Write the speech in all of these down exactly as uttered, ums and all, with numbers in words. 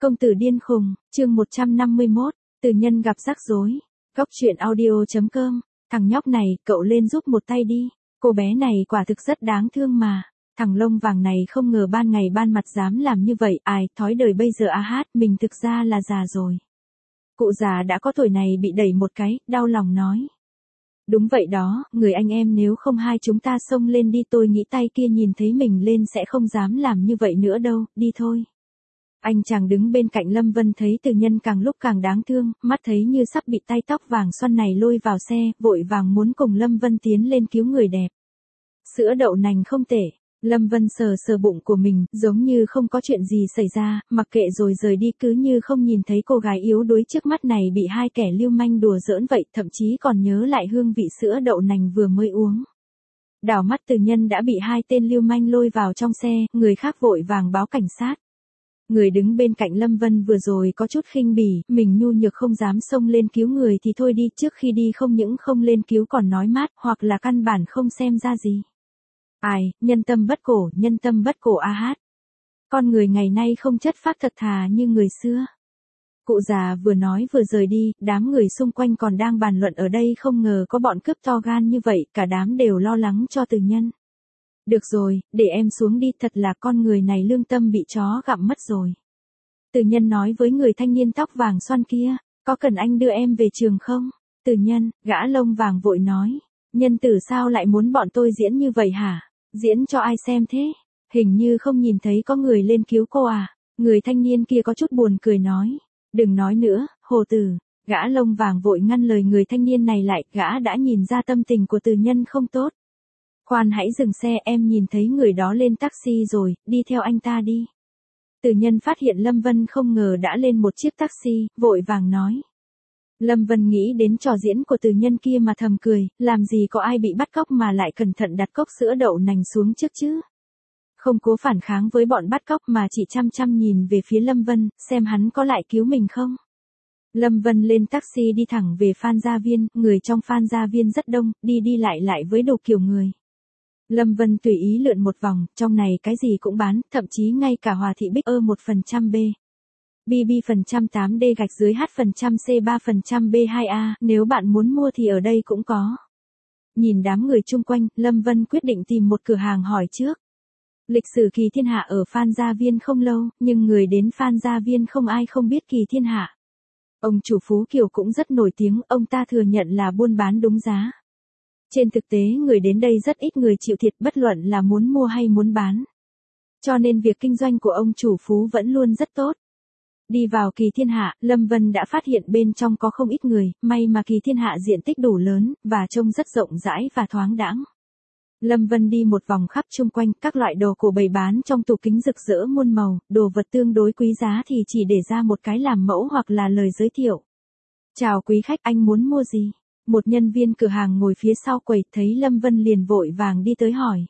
Công tử điên khùng, chương một trăm năm mươi mốt, từ nhân gặp rắc rối. Góc truyện audio chấm com, thằng nhóc này, cậu lên giúp một tay đi. Cô bé này quả thực rất đáng thương mà. Thằng lông vàng này không ngờ ban ngày ban mặt dám làm như vậy, ai, thói đời bây giờ a hát, mình thực ra là già rồi. Cụ già đã có tuổi này bị đẩy một cái, đau lòng nói. Đúng vậy đó, người anh em nếu không hai chúng ta xông lên đi, tôi nghĩ tay kia nhìn thấy mình lên sẽ không dám làm như vậy nữa đâu, đi thôi. Anh chàng đứng bên cạnh Lâm Vân thấy Từ Nhân càng lúc càng đáng thương, mắt thấy như sắp bị tay tóc vàng xoăn này lôi vào xe, vội vàng muốn cùng Lâm Vân tiến lên cứu người đẹp. Sữa đậu nành không tệ. Lâm Vân sờ sờ bụng của mình, giống như không có chuyện gì xảy ra, mặc kệ rồi rời đi, cứ như không nhìn thấy cô gái yếu đuối trước mắt này bị hai kẻ lưu manh đùa giỡn vậy, thậm chí còn nhớ lại hương vị sữa đậu nành vừa mới uống. Đảo mắt Từ Nhân đã bị hai tên lưu manh lôi vào trong xe, người khác vội vàng báo cảnh sát. Người đứng bên cạnh Lâm Vân vừa rồi có chút khinh bỉ, mình nhu nhược không dám xông lên cứu người thì thôi đi, trước khi đi không những không lên cứu còn nói mát, hoặc là căn bản không xem ra gì. Ai, nhân tâm bất cổ, nhân tâm bất cổ a hát. Con người ngày nay không chất phác thật thà như người xưa. Cụ già vừa nói vừa rời đi, đám người xung quanh còn đang bàn luận ở đây, không ngờ có bọn cướp to gan như vậy, cả đám đều lo lắng cho Từ Nhân. Được rồi, để em xuống đi, thật là con người này lương tâm bị chó gặm mất rồi. Từ Nhân nói với người thanh niên tóc vàng xoăn kia, có cần anh đưa em về trường không? Từ Nhân, gã lông vàng vội nói, nhân tử sao lại muốn bọn tôi diễn như vậy hả? Diễn cho ai xem thế? Hình như không nhìn thấy có người lên cứu cô à? Người thanh niên kia có chút buồn cười nói, đừng nói nữa, hồ tử. Gã lông vàng vội ngăn lời người thanh niên này lại, gã đã nhìn ra tâm tình của Từ Nhân không tốt. Khoan hãy dừng xe, em nhìn thấy người đó lên taxi rồi, đi theo anh ta đi. Từ Nhân phát hiện Lâm Vân không ngờ đã lên một chiếc taxi, vội vàng nói. Lâm Vân nghĩ đến trò diễn của Từ Nhân kia mà thầm cười, làm gì có ai bị bắt cóc mà lại cẩn thận đặt cốc sữa đậu nành xuống trước chứ. Không cố phản kháng với bọn bắt cóc mà chỉ chăm chăm nhìn về phía Lâm Vân, xem hắn có lại cứu mình không. Lâm Vân lên taxi đi thẳng về Phan Gia Viên, người trong Phan Gia Viên rất đông, đi đi lại lại với đủ kiểu người. Lâm Vân tùy ý lượn một vòng, trong này cái gì cũng bán, thậm chí ngay cả Hòa Thị Bích ơ một phần trăm B. bê bê phần trăm tám D gạch dưới H phần trăm C ba phần trăm B hai A, nếu bạn muốn mua thì ở đây cũng có. Nhìn đám người chung quanh, Lâm Vân quyết định tìm một cửa hàng hỏi trước. Lịch sử Kỳ Thiên Hạ ở Phan Gia Viên không lâu, nhưng người đến Phan Gia Viên không ai không biết Kỳ Thiên Hạ. Ông chủ Phú Kiều cũng rất nổi tiếng, ông ta thừa nhận là buôn bán đúng giá. Trên thực tế người đến đây rất ít người chịu thiệt, bất luận là muốn mua hay muốn bán. Cho nên việc kinh doanh của ông chủ Phú vẫn luôn rất tốt. Đi vào Kỳ Thiên Hạ, Lâm Vân đã phát hiện bên trong có không ít người, may mà Kỳ Thiên Hạ diện tích đủ lớn, và trông rất rộng rãi và thoáng đãng. Lâm Vân đi một vòng khắp chung quanh, các loại đồ cổ bày bán trong tủ kính rực rỡ muôn màu, đồ vật tương đối quý giá thì chỉ để ra một cái làm mẫu hoặc là lời giới thiệu. Chào quý khách, anh muốn mua gì? Một nhân viên cửa hàng ngồi phía sau quầy thấy Lâm Vân liền vội vàng đi tới hỏi.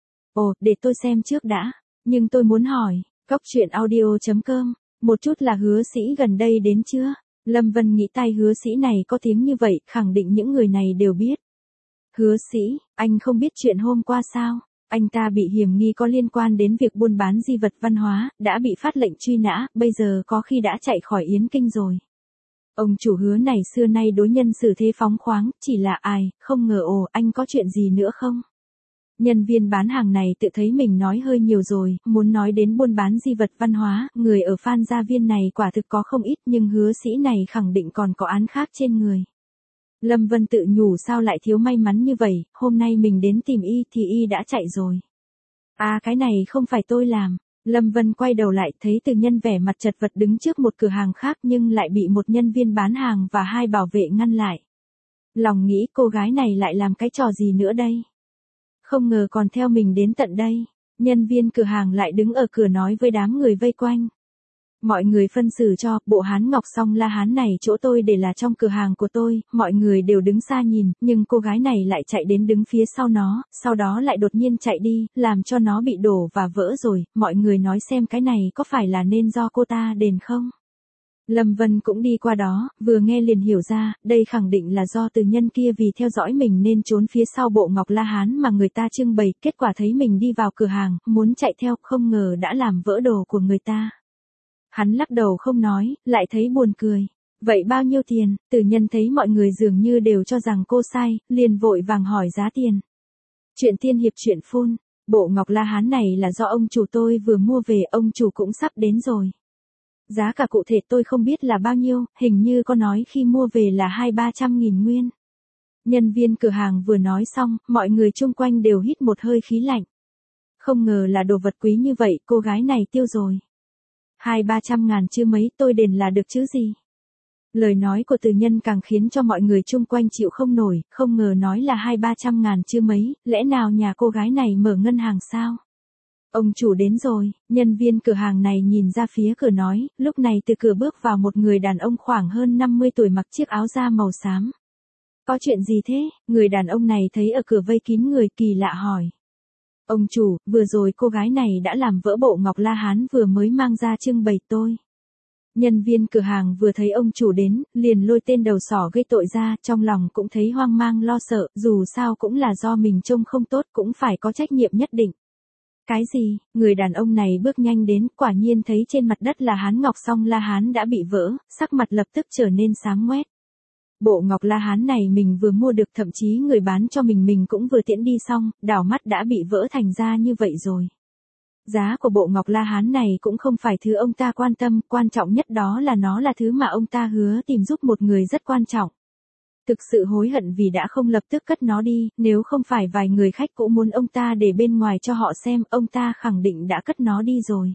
Ồ, để tôi xem trước đã, nhưng tôi muốn hỏi, góc truyện audio chấm com, một chút là Hứa Sĩ gần đây đến chưa? Lâm Vân nghĩ tay Hứa Sĩ này có tiếng như vậy, khẳng định những người này đều biết. Hứa Sĩ, anh không biết chuyện hôm qua sao? Anh ta bị hiểm nghi có liên quan đến việc buôn bán di vật văn hóa, đã bị phát lệnh truy nã, bây giờ có khi đã chạy khỏi Yến Kinh rồi. Ông chủ Hứa này xưa nay đối nhân xử thế phóng khoáng, chỉ là ai, không ngờ ồ, anh có chuyện gì nữa không? Nhân viên bán hàng này tự thấy mình nói hơi nhiều rồi, muốn nói đến buôn bán di vật văn hóa, người ở Phan Gia Viên này quả thực có không ít, nhưng Hứa Sĩ này khẳng định còn có án khác trên người. Lâm Vân tự nhủ sao lại thiếu may mắn như vậy, hôm nay mình đến tìm y thì y đã chạy rồi. À cái này không phải tôi làm. Lâm Vân quay đầu lại thấy Từ Nhân vẻ mặt chật vật đứng trước một cửa hàng khác nhưng lại bị một nhân viên bán hàng và hai bảo vệ ngăn lại. Lòng nghĩ cô gái này lại làm cái trò gì nữa đây? Không ngờ còn theo mình đến tận đây. Nhân viên cửa hàng lại đứng ở cửa nói với đám người vây quanh. Mọi người phân xử cho, bộ Hán Ngọc Song La Hán này chỗ tôi để là trong cửa hàng của tôi, mọi người đều đứng xa nhìn, nhưng cô gái này lại chạy đến đứng phía sau nó, sau đó lại đột nhiên chạy đi, làm cho nó bị đổ và vỡ rồi, mọi người nói xem cái này có phải là nên do cô ta đền không? Lâm Vân cũng đi qua đó, vừa nghe liền hiểu ra, đây khẳng định là do Từ Nhân kia vì theo dõi mình nên trốn phía sau bộ Ngọc La Hán mà người ta trưng bày, kết quả thấy mình đi vào cửa hàng, muốn chạy theo, không ngờ đã làm vỡ đồ của người ta. Hắn lắc đầu không nói, lại thấy buồn cười. Vậy bao nhiêu tiền? Từ Nhân thấy mọi người dường như đều cho rằng cô sai, liền vội vàng hỏi giá tiền. Chuyện tiên hiệp chuyện phun, bộ ngọc la hán này là do ông chủ tôi vừa mua về, ông chủ cũng sắp đến rồi. Giá cả cụ thể tôi không biết là bao nhiêu, hình như có nói khi mua về là hai ba trăm nghìn nguyên. Nhân viên cửa hàng vừa nói xong, mọi người chung quanh đều hít một hơi khí lạnh. Không ngờ là đồ vật quý như vậy, cô gái này tiêu rồi. Hai ba trăm ngàn chứ mấy, tôi đền là được chứ gì. Lời nói của Từ Nhân càng khiến cho mọi người chung quanh chịu không nổi, không ngờ nói là hai ba trăm ngàn chứ mấy, lẽ nào nhà cô gái này mở ngân hàng sao? Ông chủ đến rồi, nhân viên cửa hàng này nhìn ra phía cửa nói, lúc này từ cửa bước vào một người đàn ông khoảng hơn năm mươi tuổi mặc chiếc áo da màu xám. Có chuyện gì thế? Người đàn ông này thấy ở cửa vây kín người, kỳ lạ hỏi. Ông chủ, vừa rồi cô gái này đã làm vỡ bộ ngọc la hán vừa mới mang ra trưng bày tôi. Nhân viên cửa hàng vừa thấy ông chủ đến, liền lôi tên đầu sỏ gây tội ra, trong lòng cũng thấy hoang mang lo sợ, dù sao cũng là do mình trông không tốt, cũng phải có trách nhiệm nhất định. Cái gì? Người đàn ông này bước nhanh đến, quả nhiên thấy trên mặt đất là hán ngọc song la hán đã bị vỡ, sắc mặt lập tức trở nên xám ngoét. Bộ ngọc la hán này mình vừa mua được, thậm chí người bán cho mình mình cũng vừa tiễn đi xong, đảo mắt đã bị vỡ thành ra như vậy rồi. Giá của bộ ngọc la hán này cũng không phải thứ ông ta quan tâm, quan trọng nhất đó là nó là thứ mà ông ta hứa tìm giúp một người rất quan trọng. Thực sự hối hận vì đã không lập tức cất nó đi, nếu không phải vài người khách cũ muốn ông ta để bên ngoài cho họ xem, ông ta khẳng định đã cất nó đi rồi.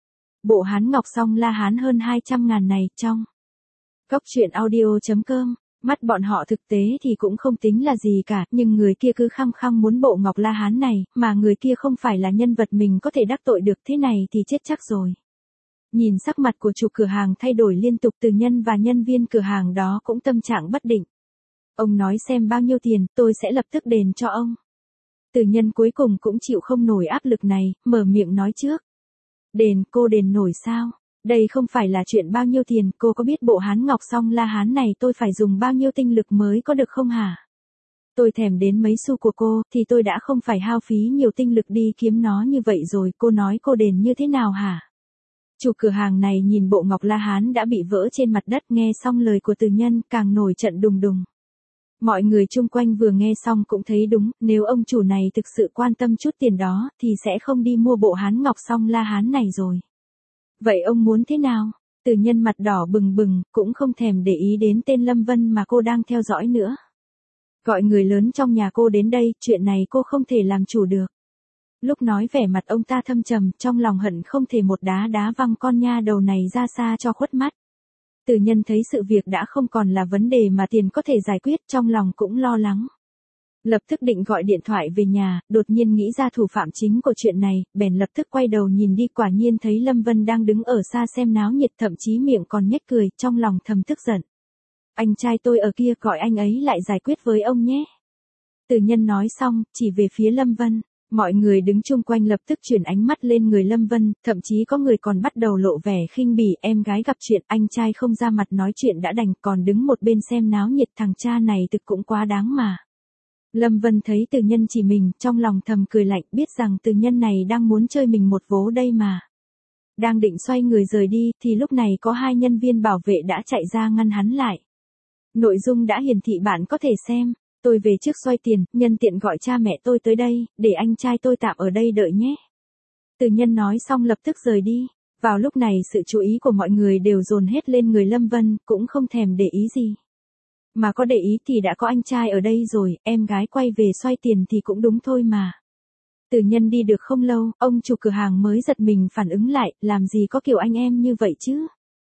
Bộ hán ngọc song la hán hơn hai trăm ngàn này, trong Cốc truyện audio chấm com, mắt bọn họ thực tế thì cũng không tính là gì cả, nhưng người kia cứ khăng khăng muốn bộ ngọc la hán này, mà người kia không phải là nhân vật mình có thể đắc tội được, thế này thì chết chắc rồi. Nhìn sắc mặt của chủ cửa hàng thay đổi liên tục, Từ Nhân và nhân viên cửa hàng đó cũng tâm trạng bất định. Ông nói xem bao nhiêu tiền, tôi sẽ lập tức đền cho ông. Từ Nhân cuối cùng cũng chịu không nổi áp lực này, mở miệng nói trước. Đền, cô đền nổi sao? Đây không phải là chuyện bao nhiêu tiền, cô có biết bộ hán ngọc song la hán này tôi phải dùng bao nhiêu tinh lực mới có được không hả? Tôi thèm đến mấy xu của cô, thì tôi đã không phải hao phí nhiều tinh lực đi kiếm nó như vậy rồi, cô nói cô đền như thế nào hả? Chủ cửa hàng này nhìn bộ ngọc la hán đã bị vỡ trên mặt đất, nghe xong lời của Từ Nhân, càng nổi trận đùng đùng. Mọi người chung quanh vừa nghe xong cũng thấy đúng, nếu ông chủ này thực sự quan tâm chút tiền đó, thì sẽ không đi mua bộ hán ngọc song la hán này rồi. Vậy ông muốn thế nào? Từ Nhân mặt đỏ bừng bừng, cũng không thèm để ý đến tên Lâm Vân mà cô đang theo dõi nữa. Gọi người lớn trong nhà cô đến đây, chuyện này cô không thể làm chủ được. Lúc nói vẻ mặt ông ta thâm trầm, trong lòng hận không thể một đá đá văng con nha đầu này ra xa cho khuất mắt. Từ Nhân thấy sự việc đã không còn là vấn đề mà tiền có thể giải quyết, trong lòng cũng lo lắng. Lập tức định gọi điện thoại về nhà, đột nhiên nghĩ ra thủ phạm chính của chuyện này, bèn lập tức quay đầu nhìn đi, quả nhiên thấy Lâm Vân đang đứng ở xa xem náo nhiệt, thậm chí miệng còn nhếch cười, trong lòng thầm tức giận. Anh trai tôi ở kia, gọi anh ấy lại giải quyết với ông nhé. Từ Nhân nói xong, chỉ về phía Lâm Vân. Mọi người đứng chung quanh lập tức chuyển ánh mắt lên người Lâm Vân, thậm chí có người còn bắt đầu lộ vẻ khinh bỉ, em gái gặp chuyện, anh trai không ra mặt nói chuyện đã đành, còn đứng một bên xem náo nhiệt, thằng cha này thực cũng quá đáng mà. Lâm Vân thấy Từ Nhân chỉ mình, trong lòng thầm cười lạnh, biết rằng Từ Nhân này đang muốn chơi mình một vố đây mà. Đang định xoay người rời đi, thì lúc này có hai nhân viên bảo vệ đã chạy ra ngăn hắn lại. Nội dung đã hiển thị, bạn có thể xem. Tôi về trước xoay tiền, nhân tiện gọi cha mẹ tôi tới đây, để anh trai tôi tạm ở đây đợi nhé. Từ Nhân nói xong lập tức rời đi. Vào lúc này sự chú ý của mọi người đều dồn hết lên người Lâm Vân, cũng không thèm để ý gì. Mà có để ý thì đã có anh trai ở đây rồi, em gái quay về xoay tiền thì cũng đúng thôi mà. Từ Nhân đi được không lâu, ông chủ cửa hàng mới giật mình phản ứng lại, làm gì có kiểu anh em như vậy chứ.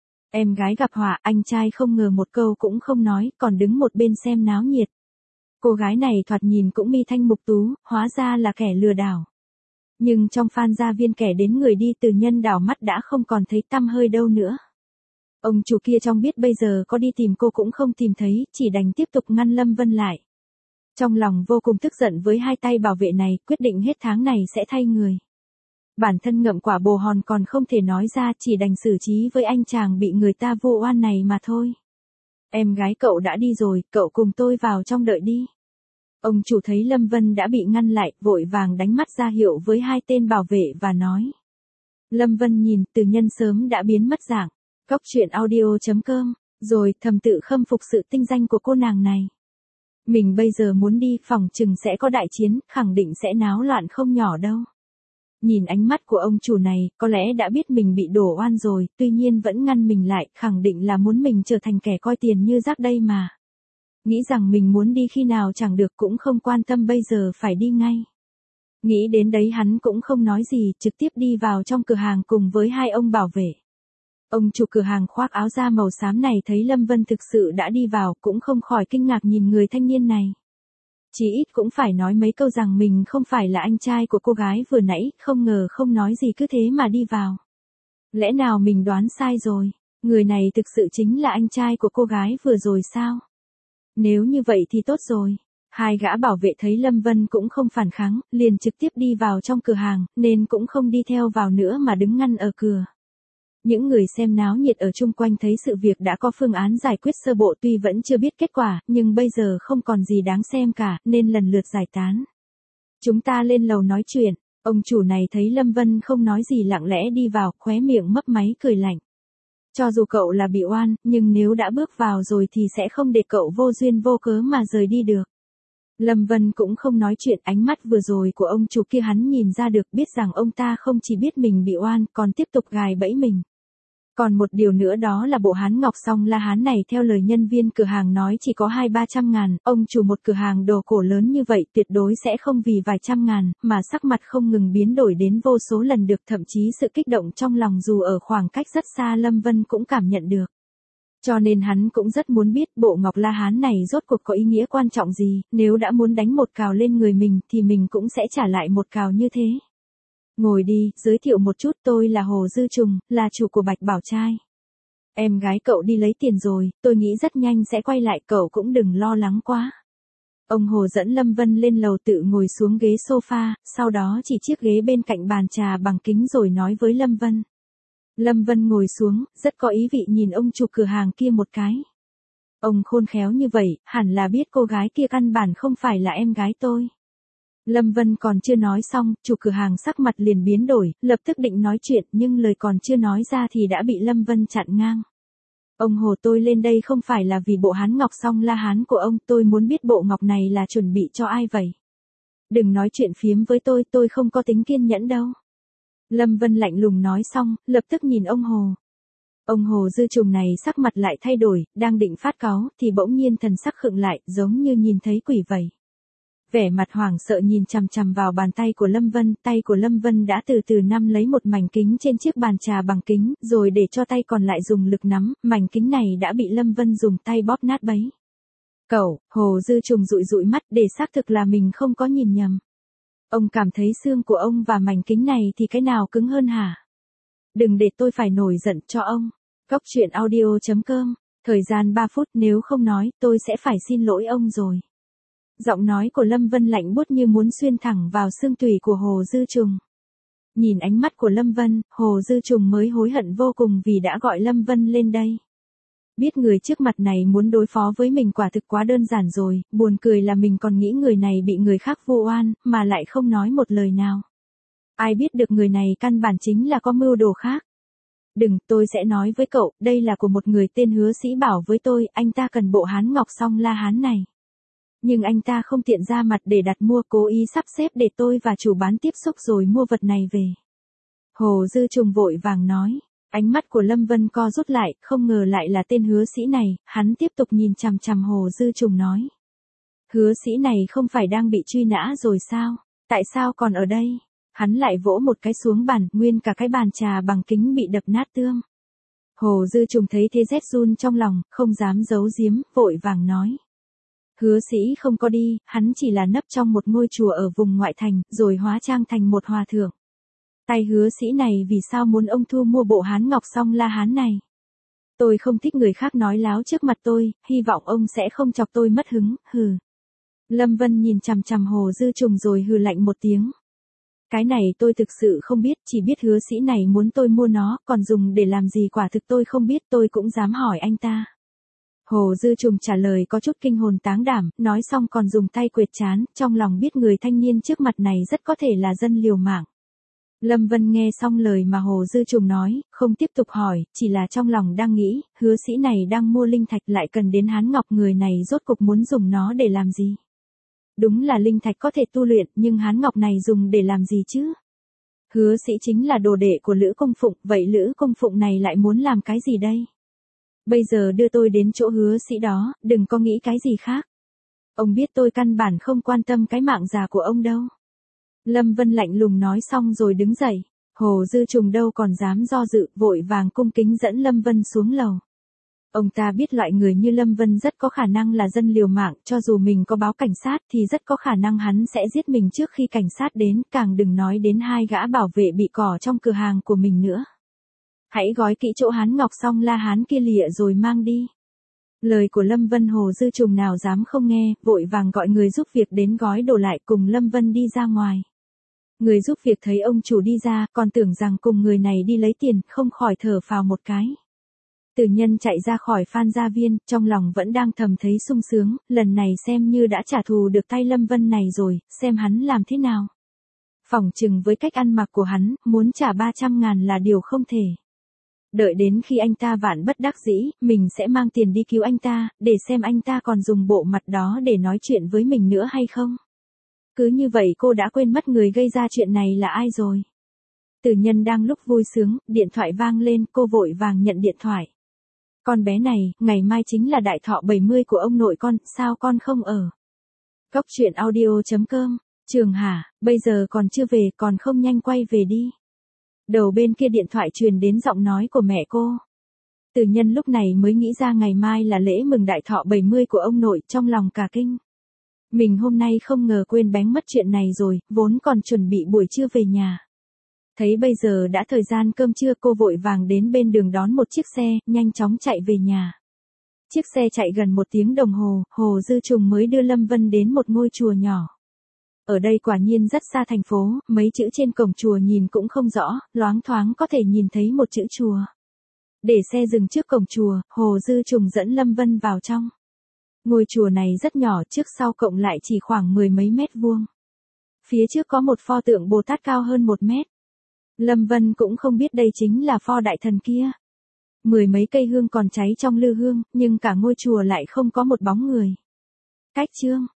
Em gái gặp họa, anh trai không ngờ một câu cũng không nói, còn đứng một bên xem náo nhiệt. Cô gái này thoạt nhìn cũng mi thanh mục tú, hóa ra là kẻ lừa đảo. Nhưng trong Phan gia viên kẻ đến người đi, Từ Nhân đảo mắt đã không còn thấy tăm hơi đâu nữa. Ông chủ kia trong biết bây giờ có đi tìm cô cũng không tìm thấy, chỉ đành tiếp tục ngăn Lâm Vân lại. Trong lòng vô cùng tức giận với hai tay bảo vệ này, quyết định hết tháng này sẽ thay người. Bản thân ngậm quả bồ hòn còn không thể nói ra, chỉ đành xử trí với anh chàng bị người ta vu oan này mà thôi. Em gái cậu đã đi rồi, cậu cùng tôi vào trong đợi đi. Ông chủ thấy Lâm Vân đã bị ngăn lại, vội vàng đánh mắt ra hiệu với hai tên bảo vệ và nói. Lâm Vân nhìn, Từ Nhân sớm đã biến mất dạng. Góc truyện audio chấm com, rồi thầm tự khâm phục sự tinh danh của cô nàng này. Mình bây giờ muốn đi, phòng chừng sẽ có đại chiến, khẳng định sẽ náo loạn không nhỏ đâu. Nhìn ánh mắt của ông chủ này, có lẽ đã biết mình bị đổ oan rồi, tuy nhiên vẫn ngăn mình lại, khẳng định là muốn mình trở thành kẻ coi tiền như rác đây mà. Nghĩ rằng mình muốn đi khi nào chẳng được, cũng không quan tâm bây giờ phải đi ngay. Nghĩ đến đấy hắn cũng không nói gì, trực tiếp đi vào trong cửa hàng cùng với hai ông bảo vệ. Ông chủ cửa hàng khoác áo da màu xám này thấy Lâm Vân thực sự đã đi vào, cũng không khỏi kinh ngạc nhìn người thanh niên này. Chỉ ít cũng phải nói mấy câu rằng mình không phải là anh trai của cô gái vừa nãy, không ngờ không nói gì cứ thế mà đi vào. Lẽ nào mình đoán sai rồi, người này thực sự chính là anh trai của cô gái vừa rồi sao? Nếu như vậy thì tốt rồi. Hai gã bảo vệ thấy Lâm Vân cũng không phản kháng, liền trực tiếp đi vào trong cửa hàng, nên cũng không đi theo vào nữa mà đứng ngăn ở cửa. Những người xem náo nhiệt ở chung quanh thấy sự việc đã có phương án giải quyết sơ bộ, tuy vẫn chưa biết kết quả, nhưng bây giờ không còn gì đáng xem cả, nên lần lượt giải tán. Chúng ta lên lầu nói chuyện, ông chủ này thấy Lâm Vân không nói gì lặng lẽ đi vào, khóe miệng mấp máy cười lạnh. Cho dù cậu là bị oan, nhưng nếu đã bước vào rồi thì sẽ không để cậu vô duyên vô cớ mà rời đi được. Lâm Vân cũng không nói chuyện, ánh mắt vừa rồi của ông chủ kia hắn nhìn ra được, biết rằng ông ta không chỉ biết mình bị oan, còn tiếp tục gài bẫy mình. Còn một điều nữa đó là bộ hán ngọc song la hán này theo lời nhân viên cửa hàng nói chỉ có hai ba trăm ngàn, ông chủ một cửa hàng đồ cổ lớn như vậy tuyệt đối sẽ không vì vài trăm ngàn, mà sắc mặt không ngừng biến đổi đến vô số lần được, thậm chí sự kích động trong lòng dù ở khoảng cách rất xa Lâm Vân cũng cảm nhận được. Cho nên hắn cũng rất muốn biết bộ ngọc la hán này rốt cuộc có ý nghĩa quan trọng gì, nếu đã muốn đánh một cào lên người mình thì mình cũng sẽ trả lại một cào như thế. Ngồi đi, giới thiệu một chút, tôi là Hồ Dư Trùng, là chủ của Bạch Bảo Trai. Em gái cậu đi lấy tiền rồi, tôi nghĩ rất nhanh sẽ quay lại, cậu cũng đừng lo lắng quá. Ông Hồ dẫn Lâm Vân lên lầu tự ngồi xuống ghế sofa, sau đó chỉ chiếc ghế bên cạnh bàn trà bằng kính rồi nói với Lâm Vân. Lâm Vân ngồi xuống, rất có ý vị nhìn ông chủ cửa hàng kia một cái. Ông khôn khéo như vậy, hẳn là biết cô gái kia căn bản không phải là em gái tôi. Lâm Vân còn chưa nói xong, chủ cửa hàng sắc mặt liền biến đổi, lập tức định nói chuyện, nhưng lời còn chưa nói ra thì đã bị Lâm Vân chặn ngang. Ông Hồ, tôi lên đây không phải là vì bộ hán ngọc song la hán của ông, tôi muốn biết bộ ngọc này là chuẩn bị cho ai vậy? Đừng nói chuyện phiếm với tôi, tôi không có tính kiên nhẫn đâu. Lâm Vân lạnh lùng nói xong, lập tức nhìn ông Hồ. Ông Hồ Dư Trùng này sắc mặt lại thay đổi, đang định phát cáu, thì bỗng nhiên thần sắc khựng lại, giống như nhìn thấy quỷ vậy. Vẻ mặt hoảng sợ nhìn chằm chằm vào bàn tay của Lâm Vân, tay của Lâm Vân đã từ từ nắm lấy một mảnh kính trên chiếc bàn trà bằng kính, rồi để cho tay còn lại dùng lực nắm, mảnh kính này đã bị Lâm Vân dùng tay bóp nát bấy. Cậu, Hồ Dư Trùng dụi dụi mắt để xác thực là mình không có nhìn nhầm. Ông cảm thấy xương của ông và mảnh kính này thì cái nào cứng hơn hả? Đừng để tôi phải nổi giận cho ông. Góc truyện audio chấm com, thời gian ba phút, nếu không nói tôi sẽ phải xin lỗi ông rồi. Giọng nói của Lâm Vân lạnh buốt như muốn xuyên thẳng vào xương tủy của Hồ Dư Trùng. Nhìn ánh mắt của Lâm Vân, Hồ Dư Trùng mới hối hận vô cùng vì đã gọi Lâm Vân lên đây. Biết người trước mặt này muốn đối phó với mình quả thực quá đơn giản rồi, buồn cười là mình còn nghĩ người này bị người khác vu oan, mà lại không nói một lời nào. Ai biết được người này căn bản chính là có mưu đồ khác. Đừng, tôi sẽ nói với cậu, đây là của một người tên Hứa Sĩ bảo với tôi, anh ta cần bộ hán ngọc song la hán này. Nhưng anh ta không tiện ra mặt để đặt mua, cố ý sắp xếp để tôi và chủ bán tiếp xúc rồi mua vật này về. Hồ Dư Trùng vội vàng nói. Ánh mắt của Lâm Vân co rút lại, không ngờ lại là tên Hứa Sĩ này, hắn tiếp tục nhìn chằm chằm Hồ Dư Trùng nói. Hứa Sĩ này không phải đang bị truy nã rồi sao? Tại sao còn ở đây? Hắn lại vỗ một cái xuống bàn, nguyên cả cái bàn trà bằng kính bị đập nát tươm. Hồ Dư Trùng thấy thế rét run trong lòng, không dám giấu giếm, vội vàng nói. Hứa Sĩ không có đi, hắn chỉ là nấp trong một ngôi chùa ở vùng ngoại thành, rồi hóa trang thành một hòa thượng. Tay Hứa Sĩ này vì sao muốn ông thu mua bộ hán ngọc song la hán này? Tôi không thích người khác nói láo trước mặt tôi, hy vọng ông sẽ không chọc tôi mất hứng, hừ. Lâm Vân nhìn chằm chằm Hồ Dư Trùng rồi hừ lạnh một tiếng. Cái này tôi thực sự không biết, chỉ biết Hứa Sĩ này muốn tôi mua nó, còn dùng để làm gì quả thực tôi không biết, tôi cũng dám hỏi anh ta. Hồ Dư Trùng trả lời có chút kinh hồn táng đảm, nói xong còn dùng tay quệt trán, trong lòng biết người thanh niên trước mặt này rất có thể là dân liều mạng. Lâm Vân nghe xong lời mà Hồ Dư Trùng nói, không tiếp tục hỏi, chỉ là trong lòng đang nghĩ, hứa sĩ này đang mua linh thạch lại cần đến hán ngọc, người này rốt cục muốn dùng nó để làm gì? Đúng là linh thạch có thể tu luyện, nhưng hán ngọc này dùng để làm gì chứ? Hứa sĩ chính là đồ đệ của Lữ Công Phụng, vậy Lữ Công Phụng này lại muốn làm cái gì đây? Bây giờ đưa tôi đến chỗ hứa sĩ đó, đừng có nghĩ cái gì khác. Ông biết tôi căn bản không quan tâm cái mạng già của ông đâu. Lâm Vân lạnh lùng nói xong rồi đứng dậy. Hồ Dư Trùng đâu còn dám do dự, vội vàng cung kính dẫn Lâm Vân xuống lầu. Ông ta biết loại người như Lâm Vân rất có khả năng là dân liều mạng, cho dù mình có báo cảnh sát thì rất có khả năng hắn sẽ giết mình trước khi cảnh sát đến, càng đừng nói đến hai gã bảo vệ bị cỏ trong cửa hàng của mình nữa. Hãy gói kỹ chỗ hán ngọc xong la hán kia lịa rồi mang đi. Lời của Lâm Vân Hồ Dư Trùng nào dám không nghe, vội vàng gọi người giúp việc đến gói đồ lại cùng Lâm Vân đi ra ngoài. Người giúp việc thấy ông chủ đi ra, còn tưởng rằng cùng người này đi lấy tiền, không khỏi thở phào một cái. Từ Nhân chạy ra khỏi Phan Gia Viên, trong lòng vẫn đang thầm thấy sung sướng, lần này xem như đã trả thù được tay Lâm Vân này rồi, xem hắn làm thế nào. Phỏng chừng với cách ăn mặc của hắn, muốn trả ba trăm ngàn là điều không thể. Đợi đến khi anh ta vạn bất đắc dĩ, mình sẽ mang tiền đi cứu anh ta, để xem anh ta còn dùng bộ mặt đó để nói chuyện với mình nữa hay không. Cứ như vậy cô đã quên mất người gây ra chuyện này là ai rồi. Từ Nhân đang lúc vui sướng, điện thoại vang lên, cô vội vàng nhận điện thoại. Con bé này, ngày mai chính là đại thọ bảy mươi của ông nội con, sao con không ở? Cốc truyện audio chấm com, Trường hả, bây giờ còn chưa về, còn không nhanh quay về đi. Đầu bên kia điện thoại truyền đến giọng nói của mẹ cô. Từ Nhân lúc này mới nghĩ ra ngày mai là lễ mừng đại thọ bảy mươi của ông nội, trong lòng cả kinh. Mình hôm nay không ngờ quên bén mất chuyện này rồi, vốn còn chuẩn bị buổi trưa về nhà. Thấy bây giờ đã thời gian cơm trưa, cô vội vàng đến bên đường đón một chiếc xe, nhanh chóng chạy về nhà. Chiếc xe chạy gần một tiếng đồng hồ, Hồ Dư Trùng mới đưa Lâm Vân đến một ngôi chùa nhỏ. Ở đây quả nhiên rất xa thành phố, mấy chữ trên cổng chùa nhìn cũng không rõ, loáng thoáng có thể nhìn thấy một chữ chùa. Để xe dừng trước cổng chùa, Hồ Dư Trùng dẫn Lâm Vân vào trong. Ngôi chùa này rất nhỏ, trước sau cộng lại chỉ khoảng mười mấy mét vuông. Phía trước có một pho tượng Bồ Tát cao hơn một mét. Lâm Vân cũng không biết đây chính là pho đại thần kia. Mười mấy cây hương còn cháy trong lư hương, nhưng cả ngôi chùa lại không có một bóng người. Cách chương